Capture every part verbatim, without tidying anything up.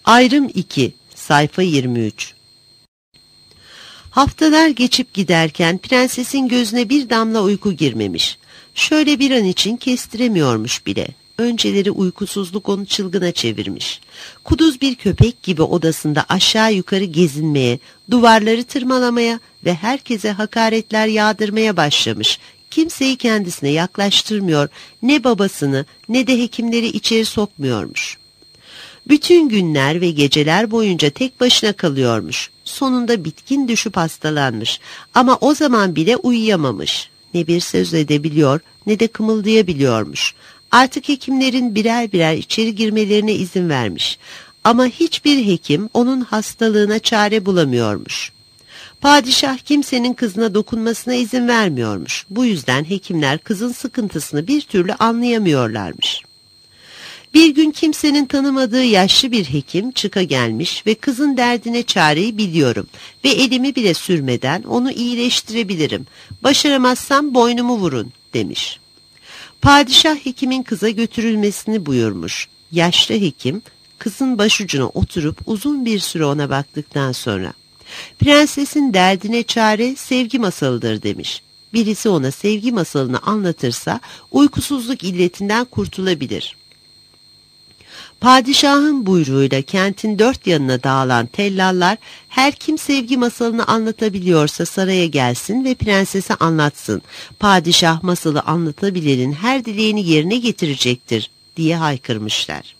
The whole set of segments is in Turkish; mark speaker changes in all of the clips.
Speaker 1: Ayrım iki, sayfa yirmi üç. Haftalar geçip giderken prensesin gözüne bir damla uyku girmemiş. Şöyle bir an için kestiremiyormuş bile. Önceleri uykusuzluk onu çılgına çevirmiş. Kuduz bir köpek gibi odasında aşağı yukarı gezinmeye, duvarları tırmalamaya ve herkese hakaretler yağdırmaya başlamış. Kimseyi kendisine yaklaştırmıyor, ne babasını ne de hekimleri içeri sokmuyormuş. Bütün günler ve geceler boyunca tek başına kalıyormuş. Sonunda bitkin düşüp hastalanmış ama o zaman bile uyuyamamış. Ne bir söz edebiliyor ne de kımıldayabiliyormuş. Artık hekimlerin birer birer içeri girmelerine izin vermiş. Ama hiçbir hekim onun hastalığına çare bulamıyormuş. Padişah kimsenin kızına dokunmasına izin vermiyormuş. Bu yüzden hekimler kızın sıkıntısını bir türlü anlayamıyorlarmış. Bir gün kimsenin tanımadığı yaşlı bir hekim çıka gelmiş ve kızın derdine çareyi biliyorum ve elimi bile sürmeden onu iyileştirebilirim. Başaramazsam boynumu vurun demiş. Padişah hekimin kıza götürülmesini buyurmuş. Yaşlı hekim kızın başucuna oturup uzun bir süre ona baktıktan sonra prensesin derdine çare sevgi masalıdır demiş. Birisi ona sevgi masalını anlatırsa uykusuzluk illetinden kurtulabilir. Padişahın buyruğuyla kentin dört yanına dağılan tellallar her kim sevgi masalını anlatabiliyorsa saraya gelsin ve prensese anlatsın. Padişah masalı anlatabilenin her dileğini yerine getirecektir diye haykırmışlar.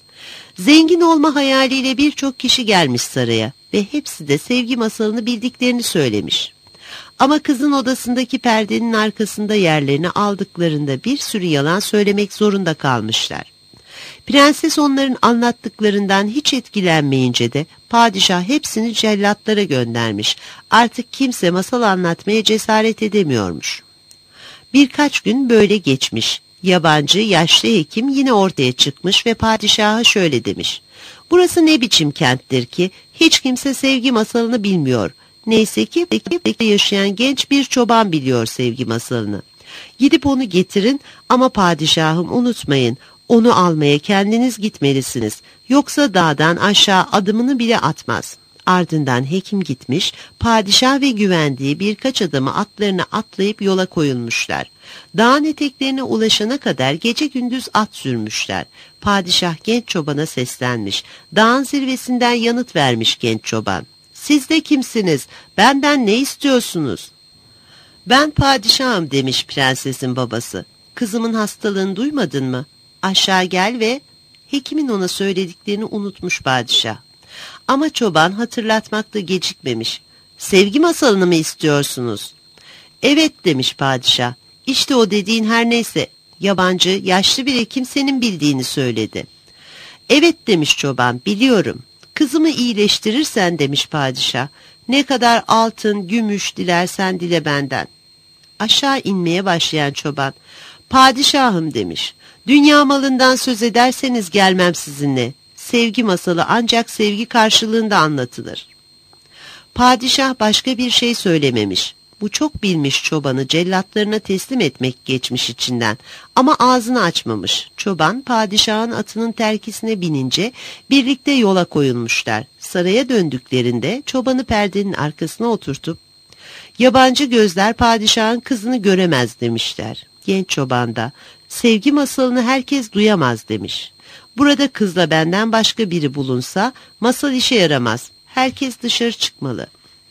Speaker 1: Zengin olma hayaliyle birçok kişi gelmiş saraya ve hepsi de sevgi masalını bildiklerini söylemiş. Ama kızın odasındaki perdenin arkasında yerlerini aldıklarında bir sürü yalan söylemek zorunda kalmışlar. Prenses onların anlattıklarından hiç etkilenmeyince de padişah hepsini cellatlara göndermiş. Artık kimse masal anlatmaya cesaret edemiyormuş. Birkaç gün böyle geçmiş. Yabancı yaşlı hekim yine ortaya çıkmış ve padişaha şöyle demiş. Burası ne biçim kenttir ki hiç kimse sevgi masalını bilmiyor. Neyse ki yaşayan genç bir çoban biliyor sevgi masalını. Gidip onu getirin ama padişahım unutmayın. Onu almaya kendiniz gitmelisiniz. Yoksa dağdan aşağı adımını bile atmaz. Ardından hekim gitmiş, padişah ve güvendiği birkaç adamı atlarına atlayıp yola koyulmuşlar. Dağın eteklerine ulaşana kadar gece gündüz at sürmüşler. Padişah genç çobana seslenmiş. Dağın zirvesinden yanıt vermiş genç çoban. Siz de kimsiniz? Benden ne istiyorsunuz? Ben padişahım demiş prensesin babası. Kızımın hastalığını duymadın mı? Aşağı gel ve hekimin ona söylediklerini unutmuş padişah. Ama çoban hatırlatmakta gecikmemiş. Sevgi masalını mı istiyorsunuz? Evet demiş padişah. İşte o dediğin her neyse. Yabancı yaşlı bir hekim senin bildiğini söyledi. Evet demiş çoban, biliyorum. Kızımı iyileştirirsen demiş padişah. Ne kadar altın, gümüş dilersen dile benden. Aşağı inmeye başlayan çoban. Padişahım demiş. Dünya malından söz ederseniz gelmem sizinle. Sevgi masalı ancak sevgi karşılığında anlatılır. Padişah başka bir şey söylememiş. Bu çok bilmiş çobanı cellatlarına teslim etmek geçmiş içinden. Ama ağzını açmamış. Çoban padişahın atının terkisine binince birlikte yola koyulmuşlar. Saraya döndüklerinde çobanı perdenin arkasına oturtup yabancı gözler padişahın kızını göremez demişler. Genç çoban da sevgi masalını herkes duyamaz demiş. Burada kızla benden başka biri bulunsa masal işe yaramaz. Herkes dışarı çıkmalı.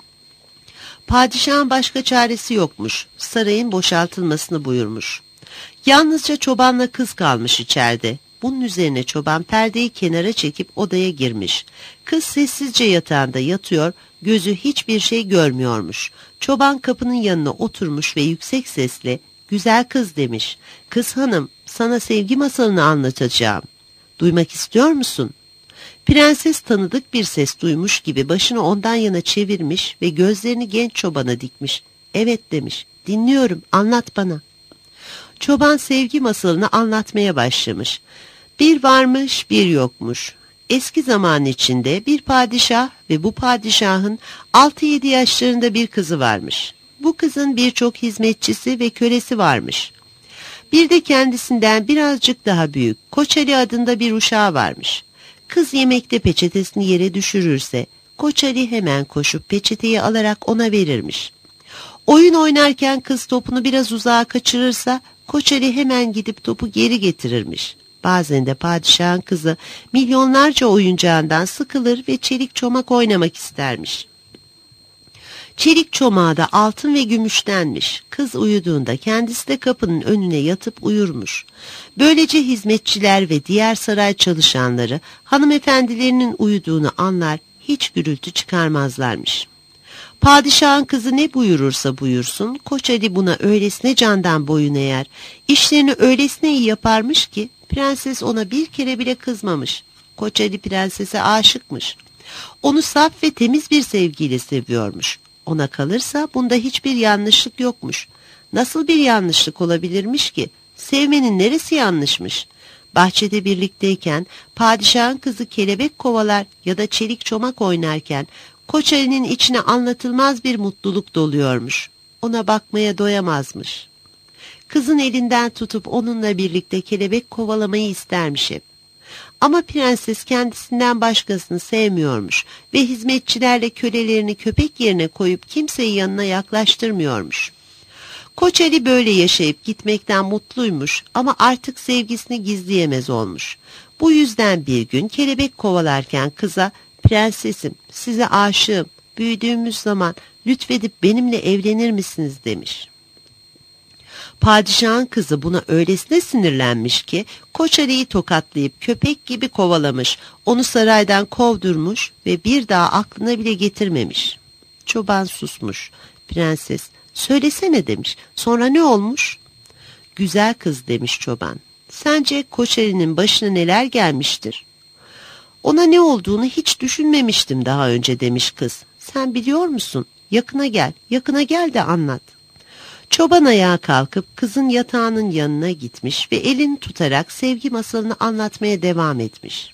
Speaker 1: Padişahın başka çaresi yokmuş. Sarayın boşaltılmasını buyurmuş. Yalnızca çobanla kız kalmış içeride. Bunun üzerine çoban perdeyi kenara çekip odaya girmiş. Kız sessizce yatağında yatıyor, gözü hiçbir şey görmüyormuş. Çoban kapının yanına oturmuş ve yüksek sesle "Güzel kız" demiş. "Kız hanım, sana sevgi masalını anlatacağım. Duymak istiyor musun?" Prenses tanıdık bir ses duymuş gibi başını ondan yana çevirmiş ve gözlerini genç çobana dikmiş. "Evet" demiş. "Dinliyorum, anlat bana." Çoban sevgi masalını anlatmaya başlamış. Bir varmış, bir yokmuş. Eski zaman içinde bir padişah ve bu padişahın altı yedi yaşlarında bir kızı varmış. Bu kızın birçok hizmetçisi ve kölesi varmış. Bir de kendisinden birazcık daha büyük Koç Ali adında bir uşağı varmış. Kız yemekte peçetesini yere düşürürse Koç Ali hemen koşup peçeteyi alarak ona verirmiş. Oyun oynarken kız topunu biraz uzağa kaçırırsa Koç Ali hemen gidip topu geri getirirmiş. Bazen de padişahın kızı milyonlarca oyuncağından sıkılır ve çelik çomak oynamak istermiş. Çelik çomağı da altın ve gümüştenmiş. Kız uyuduğunda kendisi de kapının önüne yatıp uyurmuş. Böylece hizmetçiler ve diğer saray çalışanları hanımefendilerinin uyuduğunu anlar, hiç gürültü çıkarmazlarmış. Padişahın kızı ne buyurursa buyursun, Koç Ali buna öylesine candan boyun eğer, işlerini öylesine iyi yaparmış ki prenses ona bir kere bile kızmamış. Koç Ali prensese aşıkmış. Onu saf ve temiz bir sevgiyle seviyormuş. Ona kalırsa bunda hiçbir yanlışlık yokmuş. Nasıl bir yanlışlık olabilirmiş ki? Sevmenin neresi yanlışmış? Bahçede birlikteyken padişahın kızı kelebek kovalar ya da çelik çomak oynarken Koç Ali'nin içine anlatılmaz bir mutluluk doluyormuş. Ona bakmaya doyamazmış. Kızın elinden tutup onunla birlikte kelebek kovalamayı istermiş hep. Ama prenses kendisinden başkasını sevmiyormuş ve hizmetçilerle kölelerini köpek yerine koyup kimseyi yanına yaklaştırmıyormuş. Koç Ali böyle yaşayıp gitmekten mutluymuş ama artık sevgisini gizleyemez olmuş. Bu yüzden bir gün kelebek kovalarken kıza, "Prensesim, size aşığım, büyüdüğümüz zaman lütfedip benimle evlenir misiniz?" demiş. Padişahın kızı buna öylesine sinirlenmiş ki Koç Ali'yi tokatlayıp köpek gibi kovalamış, onu saraydan kovdurmuş ve bir daha aklına bile getirmemiş. Çoban susmuş. Prenses, "Söylesene," demiş. "Sonra ne olmuş?" "Güzel kız," demiş çoban. "Sence Koç Ali'nin başına neler gelmiştir?" "Ona ne olduğunu hiç düşünmemiştim daha önce," demiş kız. "Sen biliyor musun? Yakına gel, yakına gel de anlat." Çoban ayağa kalkıp kızın yatağının yanına gitmiş ve elini tutarak sevgi masalını anlatmaya devam etmiş.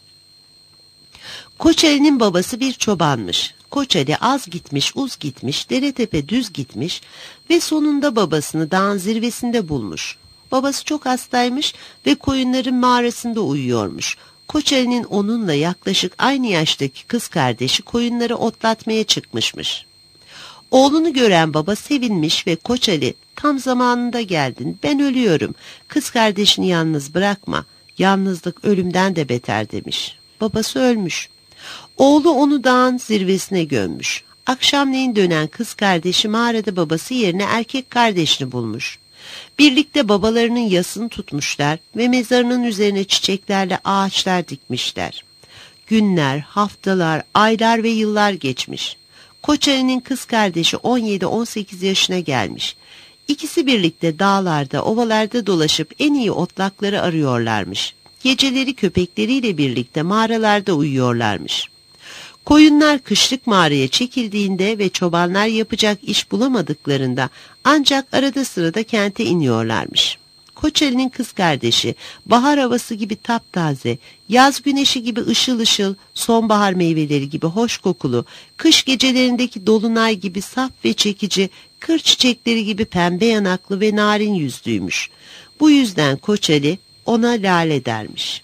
Speaker 1: Koç Ali'nin babası bir çobanmış. Koç Ali az gitmiş, uz gitmiş, dere tepe düz gitmiş ve sonunda babasını dağın zirvesinde bulmuş. Babası çok hastaymış ve koyunların mağarasında uyuyormuş. Koç Ali'nin onunla yaklaşık aynı yaştaki kız kardeşi koyunları otlatmaya çıkmışmış. Oğlunu gören baba sevinmiş ve "Koç Ali, tam zamanında geldin, ben ölüyorum, kız kardeşini yalnız bırakma, yalnızlık ölümden de beter," demiş. Babası ölmüş. Oğlu onu dağın zirvesine gömmüş. Akşamleyin dönen kız kardeşi mağarada babası yerine erkek kardeşini bulmuş. Birlikte babalarının yasını tutmuşlar ve mezarının üzerine çiçeklerle ağaçlar dikmişler. Günler, haftalar, aylar ve yıllar geçmiş. Koç Ali'nin kız kardeşi on yedi on sekiz yaşına gelmiş. İkisi birlikte dağlarda, ovalarda dolaşıp en iyi otlakları arıyorlarmış. Geceleri köpekleriyle birlikte mağaralarda uyuyorlarmış. Koyunlar kışlık mağaraya çekildiğinde ve çobanlar yapacak iş bulamadıklarında ancak arada sırada kente iniyorlarmış. Koç Ali'nin kız kardeşi bahar havası gibi taptaze, yaz güneşi gibi ışıl ışıl, sonbahar meyveleri gibi hoş kokulu, kış gecelerindeki dolunay gibi saf ve çekici, kır çiçekleri gibi pembe yanaklı ve narin yüzlüymüş. Bu yüzden Koç Ali ona Lale dermiş.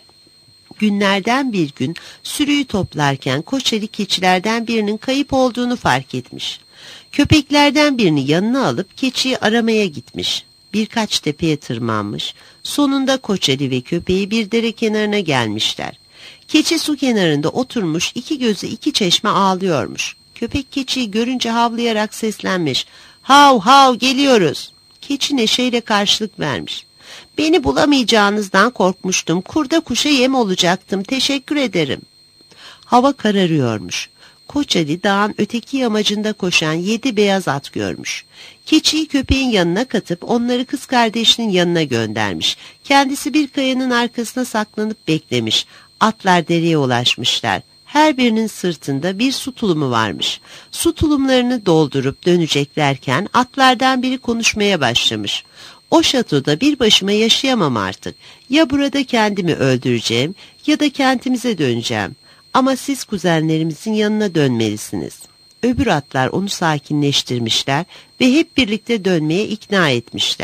Speaker 1: Günlerden bir gün sürüyü toplarken Koç Ali keçilerden birinin kayıp olduğunu fark etmiş. Köpeklerden birini yanına alıp keçiyi aramaya gitmiş. Birkaç tepeye tırmanmış. Sonunda Koç Ali ve köpeği bir dere kenarına gelmişler. Keçi su kenarında oturmuş, iki gözü iki çeşme ağlıyormuş. Köpek keçiyi görünce havlayarak seslenmiş. "Hav hav, geliyoruz." Keçi neşeyle karşılık vermiş. "Beni bulamayacağınızdan korkmuştum. Kurda kuşa yem olacaktım. Teşekkür ederim." Hava kararıyormuş. Koç Ali dağın öteki yamacında koşan yedi beyaz at görmüş. Keçiyi köpeğin yanına katıp onları kız kardeşinin yanına göndermiş. Kendisi bir kayanın arkasına saklanıp beklemiş. Atlar dereye ulaşmışlar. Her birinin sırtında bir su tulumu varmış. Su tulumlarını doldurup döneceklerken atlardan biri konuşmaya başlamış. "O şatoda bir başıma yaşayamam artık. Ya burada kendimi öldüreceğim ya da kentimize döneceğim. Ama siz kuzenlerimizin yanına dönmelisiniz." Öbür atlar onu sakinleştirmişler ve hep birlikte dönmeye ikna etmişler.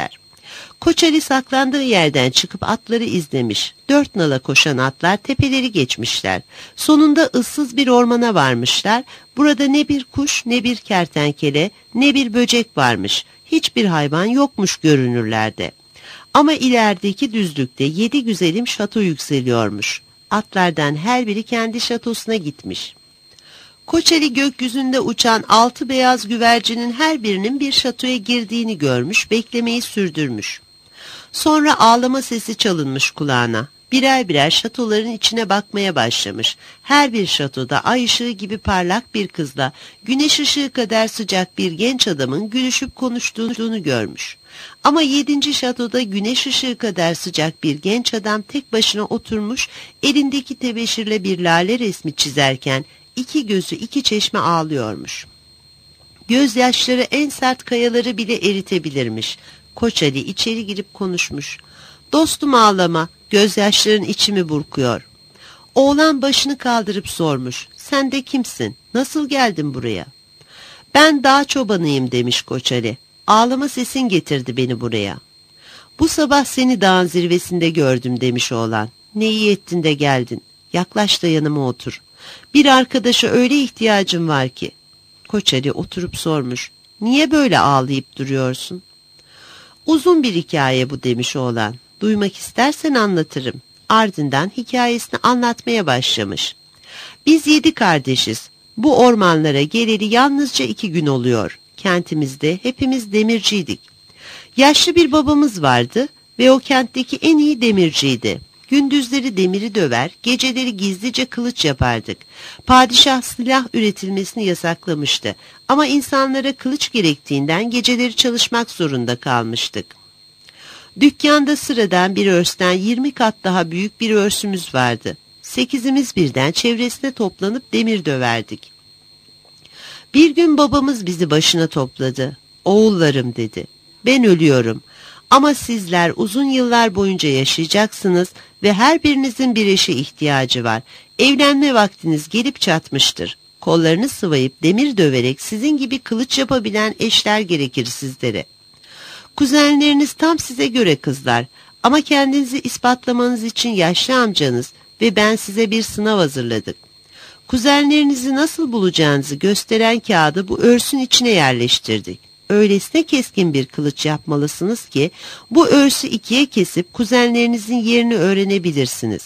Speaker 1: Koç Ali saklandığı yerden çıkıp atları izlemiş. Dört nala koşan atlar tepeleri geçmişler. Sonunda ıssız bir ormana varmışlar. Burada ne bir kuş, ne bir kertenkele, ne bir böcek varmış. Hiçbir hayvan yokmuş görünürlerde. Ama ilerideki düzlükte yedi güzelim şato yükseliyormuş. Atlardan her biri kendi şatosuna gitmiş. Koç Ali gökyüzünde uçan altı beyaz güvercinin her birinin bir şatoya girdiğini görmüş, beklemeyi sürdürmüş. Sonra ağlama sesi çalınmış kulağına. Birer birer şatoların içine bakmaya başlamış. Her bir şatoda ay ışığı gibi parlak bir kızla güneş ışığı kadar sıcak bir genç adamın gülüşüp konuştuğunu görmüş. Ama yedinci şatoda güneş ışığı kadar sıcak bir genç adam tek başına oturmuş, elindeki tebeşirle bir lale resmi çizerken iki gözü iki çeşme ağlıyormuş. Gözyaşları en sert kayaları bile eritebilirmiş. Koç Ali içeri girip konuşmuş. Dostum ağlama, gözyaşların içimi burkuyor. Oğlan başını kaldırıp sormuş. Sen de kimsin? Nasıl geldin buraya? Ben dağ çobanıyım demiş Koç Ali. Ağlama sesin getirdi beni buraya. Bu sabah seni dağın zirvesinde gördüm demiş oğlan. Ne iyi ettin de geldin. Yaklaş da yanıma otur. Bir arkadaşa öyle ihtiyacım var ki. Koç Ali oturup sormuş. Niye böyle ağlayıp duruyorsun? Uzun bir hikaye bu demiş oğlan. Duymak istersen anlatırım. Ardından hikayesini anlatmaya başlamış. Biz yedi kardeşiz. Bu ormanlara geleli yalnızca iki gün oluyor. Kentimizde hepimiz demirciydik. Yaşlı bir babamız vardı ve o kentteki en iyi demirciydi. Gündüzleri demiri döver, geceleri gizlice kılıç yapardık. Padişah silah üretilmesini yasaklamıştı. Ama insanlara kılıç gerektiğinden geceleri çalışmak zorunda kalmıştık. Dükkanda sıradan bir örsten yirmi kat daha büyük bir örsümüz vardı. Sekizimiz birden çevresine toplanıp demir döverdik. Bir gün babamız bizi başına topladı. Oğullarım dedi. Ben ölüyorum. Ama sizler uzun yıllar boyunca yaşayacaksınız ve her birinizin bir eşe ihtiyacı var. Evlenme vaktiniz gelip çatmıştır. Kollarını sıvayıp demir döverek sizin gibi kılıç yapabilen eşler gerekir sizlere. Kuzenleriniz tam size göre kızlar ama kendinizi ispatlamanız için yaşlı amcanız ve ben size bir sınav hazırladık. Kuzenlerinizi nasıl bulacağınızı gösteren kağıdı bu örsün içine yerleştirdik. Öylesine keskin bir kılıç yapmalısınız ki bu örsü ikiye kesip kuzenlerinizin yerini öğrenebilirsiniz.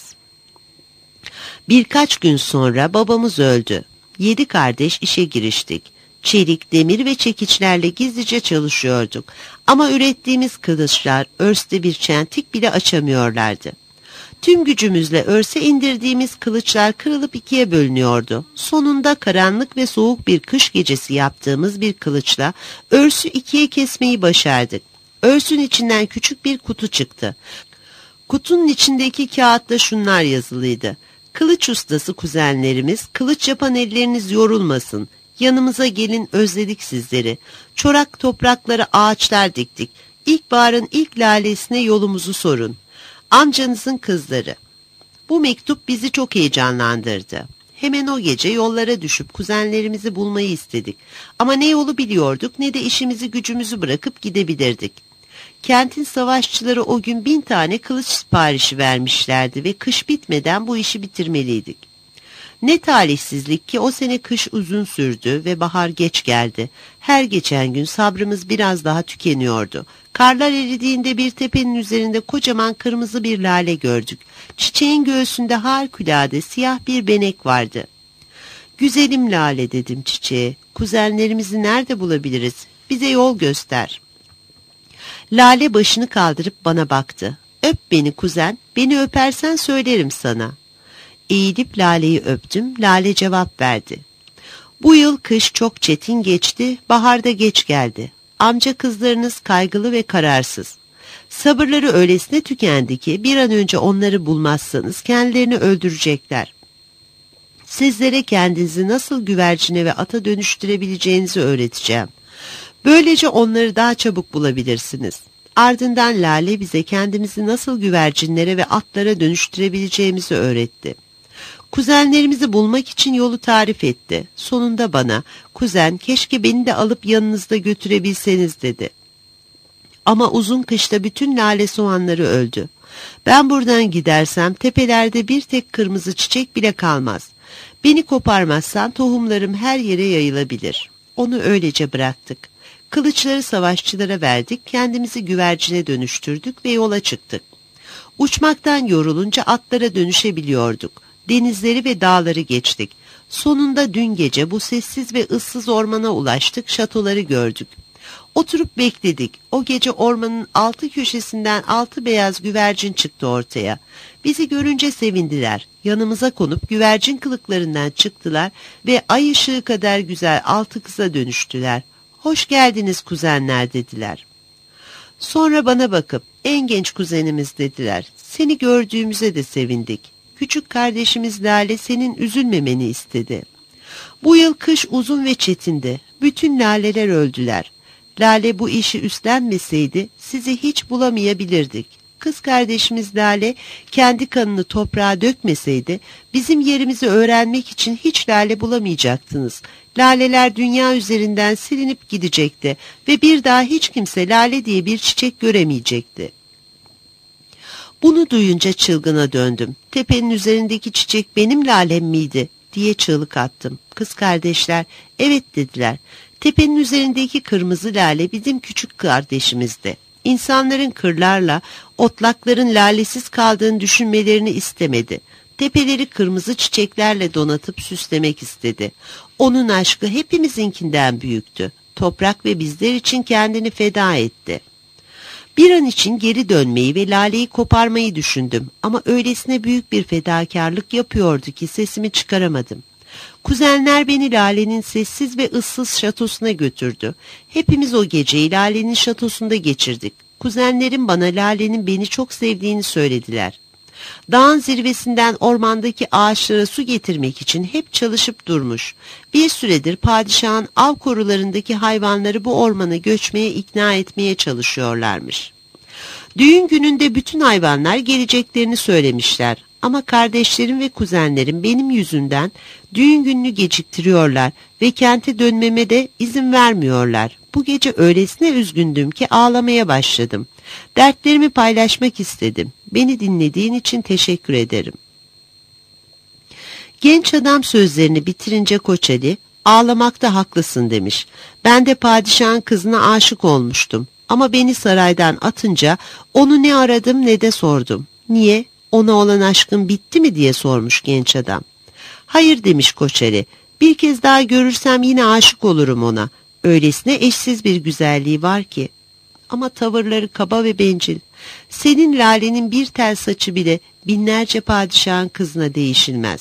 Speaker 1: Birkaç gün sonra babamız öldü. Yedi kardeş işe giriştik. Çelik, demir ve çekiçlerle gizlice çalışıyorduk. Ama ürettiğimiz kılıçlar örste bir çentik bile açamıyorlardı. Tüm gücümüzle örse indirdiğimiz kılıçlar kırılıp ikiye bölünüyordu. Sonunda karanlık ve soğuk bir kış gecesi yaptığımız bir kılıçla örsü ikiye kesmeyi başardık. Örsün içinden küçük bir kutu çıktı. Kutunun içindeki kağıtta şunlar yazılıydı. Kılıç ustası kuzenlerimiz, kılıç yapan elleriniz yorulmasın. Yanımıza gelin, özledik sizleri. Çorak topraklara ağaçlar diktik. İlkbaharın ilk lalesine yolumuzu sorun. Amcanızın kızları. Bu mektup bizi çok heyecanlandırdı. Hemen o gece yollara düşüp kuzenlerimizi bulmayı istedik. Ama ne yolu biliyorduk ne de işimizi gücümüzü bırakıp gidebilirdik. Kentin savaşçıları o gün bin tane kılıç siparişi vermişlerdi ve kış bitmeden bu işi bitirmeliydik. Ne talihsizlik ki o sene kış uzun sürdü ve bahar geç geldi. Her geçen gün sabrımız biraz daha tükeniyordu. Karlar eridiğinde bir tepenin üzerinde kocaman kırmızı bir lale gördük. Çiçeğin göğsünde harikulade siyah bir benek vardı. Güzelim lale dedim çiçeğe. Kuzenlerimizi nerede bulabiliriz? Bize yol göster. Lale başını kaldırıp bana baktı. Öp beni kuzen, beni öpersen söylerim sana. Eğilip laleyi öptüm, lale cevap verdi. Bu yıl kış çok çetin geçti, baharda geç geldi. Amca kızlarınız kaygılı ve kararsız. Sabırları öylesine tükendi ki bir an önce onları bulmazsanız kendilerini öldürecekler. Sizlere kendinizi nasıl güvercine ve ata dönüştürebileceğinizi öğreteceğim. Böylece onları daha çabuk bulabilirsiniz. Ardından Lale bize kendimizi nasıl güvercinlere ve atlara dönüştürebileceğimizi öğretti. Kuzenlerimizi bulmak için yolu tarif etti. Sonunda bana, kuzen keşke beni de alıp yanınızda götürebilseniz dedi. Ama uzun kışta bütün lale soğanları öldü. Ben buradan gidersem tepelerde bir tek kırmızı çiçek bile kalmaz. Beni koparmazsan tohumlarım her yere yayılabilir. Onu öylece bıraktık. Kılıçları savaşçılara verdik, kendimizi güvercine dönüştürdük ve yola çıktık. Uçmaktan yorulunca atlara dönüşebiliyorduk. Denizleri ve dağları geçtik. Sonunda dün gece bu sessiz ve ıssız ormana ulaştık, şatoları gördük. Oturup bekledik. O gece ormanın altı köşesinden altı beyaz güvercin çıktı ortaya. Bizi görünce sevindiler. Yanımıza konup güvercin kılıklarından çıktılar ve ay ışığı kadar güzel altı kıza dönüştüler. "Hoş geldiniz kuzenler," dediler. Sonra bana bakıp "En genç kuzenimiz," dediler. "Seni gördüğümüze de sevindik. Küçük kardeşimiz Lale senin üzülmemeni istedi." Bu yıl kış uzun ve çetindi. Bütün laleler öldüler. Lale bu işi üstlenmeseydi sizi hiç bulamayabilirdik. Kız kardeşimiz Lale kendi kanını toprağa dökmeseydi bizim yerimizi öğrenmek için hiç lale bulamayacaktınız. Laleler dünya üzerinden silinip gidecekti ve bir daha hiç kimse lale diye bir çiçek göremeyecekti. Bunu duyunca çılgına döndüm. Tepenin üzerindeki çiçek benim lalem miydi diye çığlık attım. Kız kardeşler evet dediler. Tepenin üzerindeki kırmızı lale bizim küçük kardeşimizdi. İnsanların kırlarla, otlakların lalesiz kaldığını düşünmelerini istemedi. Tepeleri kırmızı çiçeklerle donatıp süslemek istedi. Onun aşkı hepimizinkinden büyüktü. Toprak ve bizler için kendini feda etti. Bir an için geri dönmeyi ve laleyi koparmayı düşündüm ama öylesine büyük bir fedakarlık yapıyordu ki sesimi çıkaramadım. Kuzenler beni Lale'nin sessiz ve ıssız şatosuna götürdü. Hepimiz o geceyi Lale'nin şatosunda geçirdik. Kuzenlerim bana Lale'nin beni çok sevdiğini söylediler. Dağın zirvesinden ormandaki ağaçlara su getirmek için hep çalışıp durmuş. Bir süredir padişahın av korularındaki hayvanları bu ormana göçmeye ikna etmeye çalışıyorlarmış. Düğün gününde bütün hayvanlar geleceklerini söylemişler. Ama kardeşlerim ve kuzenlerim benim yüzümden düğün gününü geciktiriyorlar ve kente dönmeme de izin vermiyorlar. Bu gece öylesine üzgündüm ki ağlamaya başladım. Dertlerimi paylaşmak istedim. Beni dinlediğin için teşekkür ederim. Genç adam sözlerini bitirince Koç Ali, "Ağlamakta haklısın," demiş. "Ben de padişahın kızına aşık olmuştum. Ama beni saraydan atınca onu ne aradım ne de sordum. Niye? Ona olan aşkın bitti mi?" diye sormuş genç adam. "Hayır," demiş Koç Ali. "Bir kez daha görürsem yine aşık olurum ona. Öylesine eşsiz bir güzelliği var ki. Ama tavırları kaba ve bencil. Senin Lale'nin bir tel saçı bile binlerce padişahın kızına değişilmez."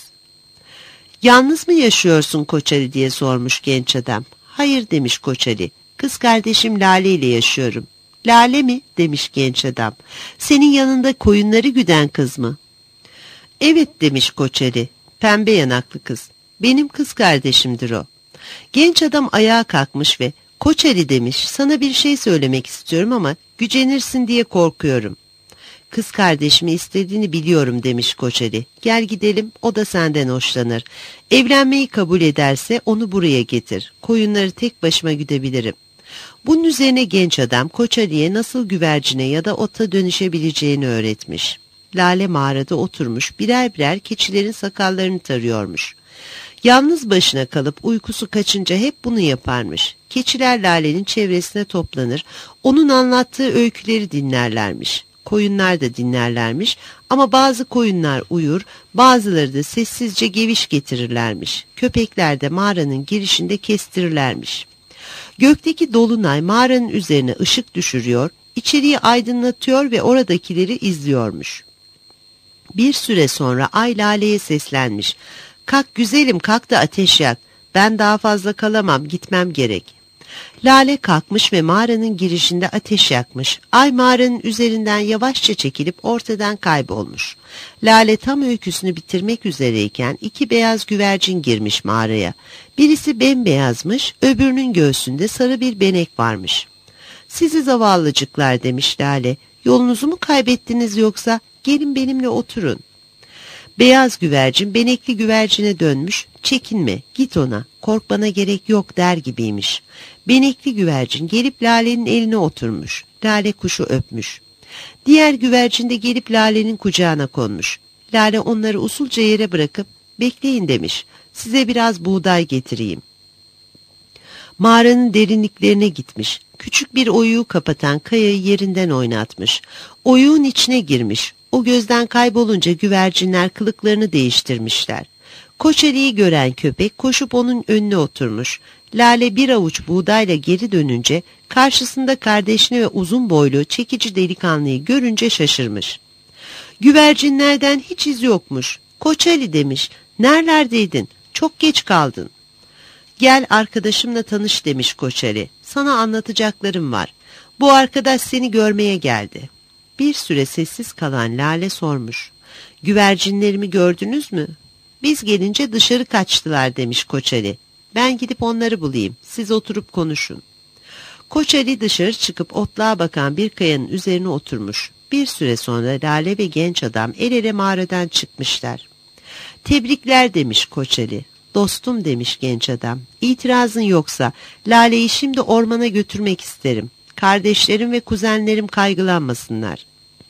Speaker 1: "Yalnız mı yaşıyorsun Koç Ali?" diye sormuş genç adam. "Hayır," demiş Koç Ali. "Kız kardeşim Lale ile yaşıyorum." "Lale mi?" demiş genç adam. "Senin yanında koyunları güden kız mı?" "Evet," demiş Koç Ali. "Pembe yanaklı kız. Benim kız kardeşimdir o." Genç adam ayağa kalkmış ve "Koç Ali," demiş, "sana bir şey söylemek istiyorum ama gücenirsin diye korkuyorum." "Kız kardeşimi istediğini biliyorum," demiş Koç Ali. "Gel gidelim, o da senden hoşlanır. Evlenmeyi kabul ederse onu buraya getir. Koyunları tek başıma güdebilirim." Bunun üzerine genç adam Koç Ali'ye nasıl güvercine ya da ota dönüşebileceğini öğretmiş. Lale mağarada oturmuş birer birer keçilerin sakallarını tarıyormuş. Yalnız başına kalıp uykusu kaçınca hep bunu yaparmış. Keçiler Lale'nin çevresine toplanır, onun anlattığı öyküleri dinlerlermiş. Koyunlar da dinlerlermiş ama bazı koyunlar uyur, bazıları da sessizce geviş getirirlermiş. Köpekler de mağaranın girişinde kestirirlermiş. Gökteki dolunay mağaranın üzerine ışık düşürüyor, içeriği aydınlatıyor ve oradakileri izliyormuş. Bir süre sonra ay Lale'ye seslenmiş. "Kalk güzelim, kalk da ateş yak. Ben daha fazla kalamam, gitmem gerek." Lale kalkmış ve mağaranın girişinde ateş yakmış. Ay mağaranın üzerinden yavaşça çekilip ortadan kaybolmuş. Lale tam öyküsünü bitirmek üzereyken iki beyaz güvercin girmiş mağaraya. Birisi bembeyazmış, öbürünün göğsünde sarı bir benek varmış. "Sizi zavallıcıklar," demiş Lale. "Yolunuzu mu kaybettiniz yoksa? Gelin benimle oturun." Beyaz güvercin benekli güvercine dönmüş, çekinme, git ona, korkmana gerek yok der gibiymiş. Benekli güvercin gelip Lale'nin eline oturmuş, Lale kuşu öpmüş. Diğer güvercin de gelip Lale'nin kucağına konmuş. Lale onları usulca yere bırakıp bekleyin demiş, size biraz buğday getireyim. Mağaranın derinliklerine gitmiş, küçük bir oyuğu kapatan kayayı yerinden oynatmış. Oyuğun içine girmiş, o gözden kaybolunca güvercinler kılıklarını değiştirmişler. Koç Ali'yi gören köpek koşup onun önüne oturmuş. Lale bir avuç buğdayla geri dönünce karşısında kardeşini ve uzun boylu çekici delikanlıyı görünce şaşırmış. Güvercinlerden hiç iz yokmuş. Koç Ali demiş, nerelerdeydin? Çok geç kaldın. Gel arkadaşımla tanış demiş Koç Ali. Sana anlatacaklarım var. Bu arkadaş seni görmeye geldi. Bir süre sessiz kalan Lale sormuş. Güvercinlerimi gördünüz mü? Biz gelince dışarı kaçtılar demiş Koç Ali. Ben gidip onları bulayım. Siz oturup konuşun. Koç Ali dışarı çıkıp otluğa bakan bir kayanın üzerine oturmuş. Bir süre sonra Lale ve genç adam el ele mağaradan çıkmışlar. Tebrikler demiş Koç Ali. Dostum demiş genç adam. İtirazın yoksa Lale'yi şimdi ormana götürmek isterim. Kardeşlerim ve kuzenlerim kaygılanmasınlar.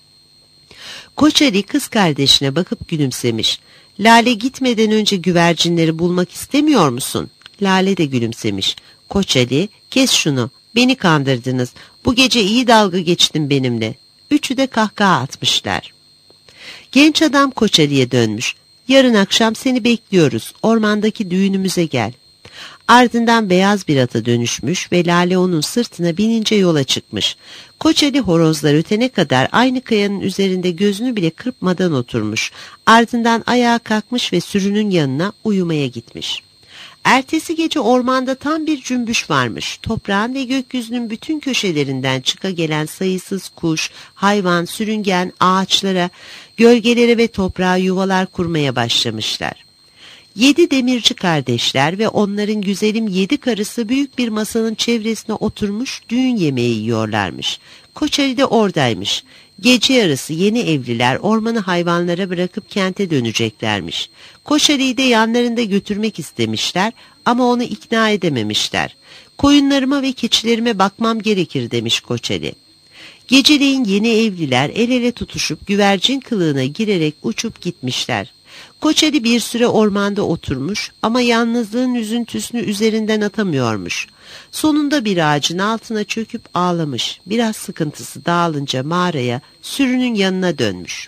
Speaker 1: Koç Ali kız kardeşine bakıp gülümsemiş. Lale gitmeden önce güvercinleri bulmak istemiyor musun? Lale de gülümsemiş. Koç Ali, kes şunu. Beni kandırdınız. Bu gece iyi dalga geçtin benimle. Üçü de kahkaha atmışlar. Genç adam Koç Ali'ye dönmüş. Yarın akşam seni bekliyoruz. Ormandaki düğünümüze gel. Ardından beyaz bir ata dönüşmüş ve Lale onun sırtına binince yola çıkmış. Koç Ali horozlar ötene kadar aynı kayanın üzerinde gözünü bile kırpmadan oturmuş. Ardından ayağa kalkmış ve sürünün yanına uyumaya gitmiş. Ertesi gece ormanda tam bir cümbüş varmış. Toprağın ve gökyüzünün bütün köşelerinden çıka gelen sayısız kuş, hayvan, sürüngen ağaçlara, gölgelere ve toprağa yuvalar kurmaya başlamışlar. Yedi demirci kardeşler ve onların güzelim yedi karısı büyük bir masanın çevresine oturmuş düğün yemeği yiyorlarmış. Koç Ali de oradaymış. Gece yarısı yeni evliler ormanı hayvanlara bırakıp kente döneceklermiş. Koç Ali'yi de yanlarında götürmek istemişler ama onu ikna edememişler. Koyunlarıma ve keçilerime bakmam gerekir demiş Koç Ali. Geceleyin yeni evliler el ele tutuşup güvercin kılığına girerek uçup gitmişler. Koç Ali bir süre ormanda oturmuş ama yalnızlığın üzüntüsünü üzerinden atamıyormuş. Sonunda bir ağacın altına çöküp ağlamış. Biraz sıkıntısı dağılınca mağaraya, sürünün yanına dönmüş.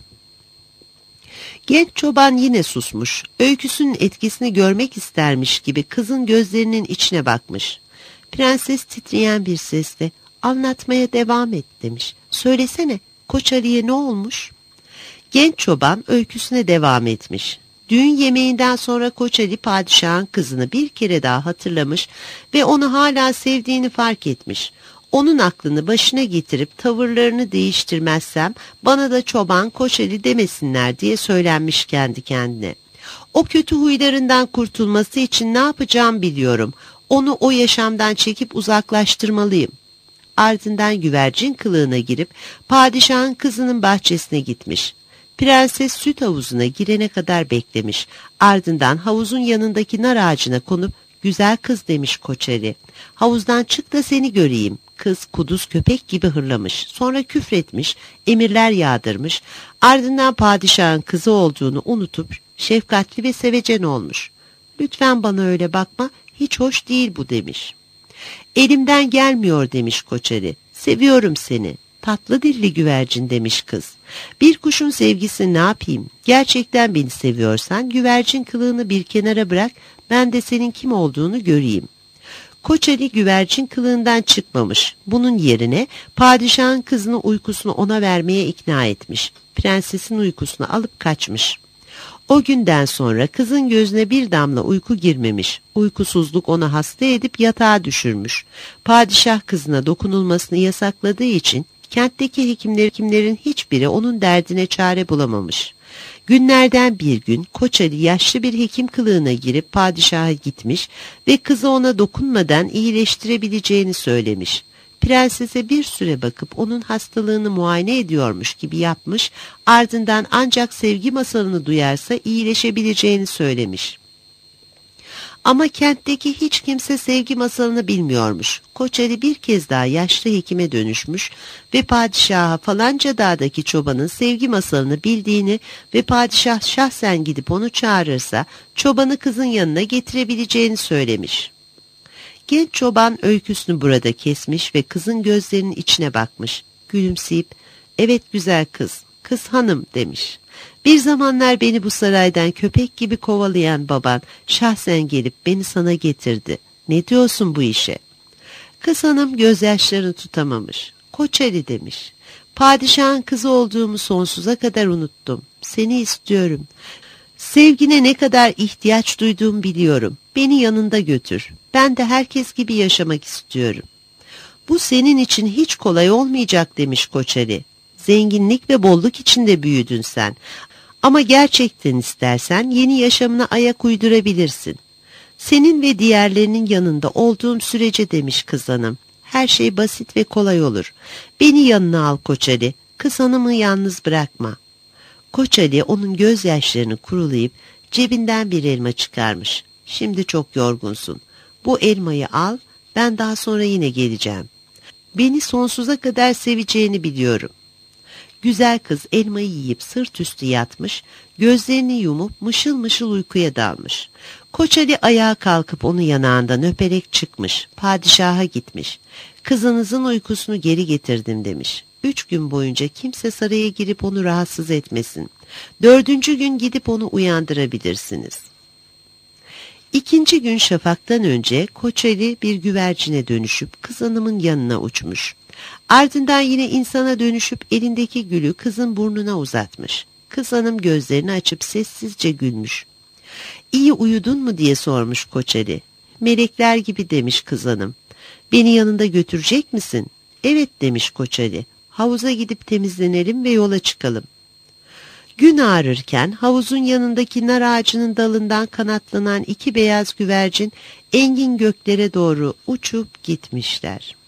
Speaker 1: Genç çoban yine susmuş. Öyküsünün etkisini görmek istermiş gibi kızın gözlerinin içine bakmış. Prenses titreyen bir sesle anlatmaya devam et demiş. Söylesene, Koç Ali'ye ne olmuş? Genç çoban öyküsüne devam etmiş. Düğün yemeğinden sonra Koç Ali padişahın kızını bir kere daha hatırlamış ve onu hala sevdiğini fark etmiş. Onun aklını başına getirip tavırlarını değiştirmezsem bana da çoban Koç Ali demesinler diye söylenmiş kendi kendine. O kötü huylarından kurtulması için ne yapacağım biliyorum. Onu o yaşamdan çekip uzaklaştırmalıyım. Ardından güvercin kılığına girip padişahın kızının bahçesine gitmiş. Prenses süt havuzuna girene kadar beklemiş. Ardından havuzun yanındaki nar ağacına konup güzel kız demiş Koç Ali. Havuzdan çık da seni göreyim. Kız kuduz köpek gibi hırlamış. Sonra küfretmiş, emirler yağdırmış. Ardından padişahın kızı olduğunu unutup şefkatli ve sevecen olmuş. Lütfen bana öyle bakma, hiç hoş değil bu demiş. Elimden gelmiyor demiş Koç Ali. Seviyorum seni. Tatlı dilli güvercin demiş kız. Bir kuşun sevgisini ne yapayım? Gerçekten beni seviyorsan güvercin kılığını bir kenara bırak, ben de senin kim olduğunu göreyim. Koç Ali güvercin kılığından çıkmamış. Bunun yerine padişahın kızının uykusunu ona vermeye ikna etmiş. Prensesin uykusunu alıp kaçmış. O günden sonra kızın gözüne bir damla uyku girmemiş. Uykusuzluk onu hasta edip yatağa düşürmüş. Padişah kızına dokunulmasını yasakladığı için kentteki hekimler, hekimlerin hiçbiri onun derdine çare bulamamış. Günlerden bir gün Koç Ali yaşlı bir hekim kılığına girip padişaha gitmiş ve kızı ona dokunmadan iyileştirebileceğini söylemiş. prensese bir süre bakıp onun hastalığını muayene ediyormuş gibi yapmış, ardından ancak sevgi masalını duyarsa iyileşebileceğini söylemiş. Ama kentteki hiç kimse sevgi masalını bilmiyormuş. Koç Ali bir kez daha yaşlı hekime dönüşmüş ve padişaha falanca dağdaki çobanın sevgi masalını bildiğini ve padişah şahsen gidip onu çağırırsa çobanı kızın yanına getirebileceğini söylemiş. Genç çoban öyküsünü burada kesmiş ve kızın gözlerinin içine bakmış. Gülümseyip, "Evet güzel kız, kız hanım," demiş. "Bir zamanlar beni bu saraydan köpek gibi kovalayan baban şahsen gelip beni sana getirdi. Ne diyorsun bu işe?" Kız hanım gözyaşlarını tutamamış. "Koç Ali," demiş. "Padişahın kızı olduğumu sonsuza kadar unuttum. Seni istiyorum. Sevgine ne kadar ihtiyaç duyduğumu biliyorum. Beni yanında götür. Ben de herkes gibi yaşamak istiyorum." "Bu senin için hiç kolay olmayacak," demiş Koç Ali. "Zenginlik ve bolluk içinde büyüdün sen. Ama gerçekten istersen yeni yaşamına ayak uydurabilirsin. Senin ve diğerlerinin yanında olduğum sürece," demiş kız hanım, "her şey basit ve kolay olur. Beni yanına al Koç Ali. Kız hanımı yalnız bırakma." Koç Ali onun gözyaşlarını kurulayıp cebinden bir elma çıkarmış. "Şimdi çok yorgunsun. Bu elmayı al, ben daha sonra yine geleceğim. Beni sonsuza kadar seveceğini biliyorum." Güzel kız elmayı yiyip sırt üstü yatmış, gözlerini yumup mışıl mışıl uykuya dalmış. Koç Ali ayağa kalkıp onu yanağından öperek çıkmış, padişaha gitmiş. "Kızınızın uykusunu geri getirdim," demiş. "Üç gün boyunca kimse saraya girip onu rahatsız etmesin. Dördüncü gün gidip onu uyandırabilirsiniz." İkinci gün şafaktan önce Koç Ali bir güvercine dönüşüp kız hanımın yanına uçmuş. Ardından yine insana dönüşüp elindeki gülü kızın burnuna uzatmış. Kız hanım gözlerini açıp sessizce gülmüş. "İyi uyudun mu?" diye sormuş Koç Ali. "Melekler gibi," demiş kız hanım. "Beni yanında götürecek misin?" "Evet," demiş Koç Ali. "Havuza gidip temizlenelim ve yola çıkalım." Gün ağarırken havuzun yanındaki nar ağacının dalından kanatlanan iki beyaz güvercin engin göklere doğru uçup gitmişler.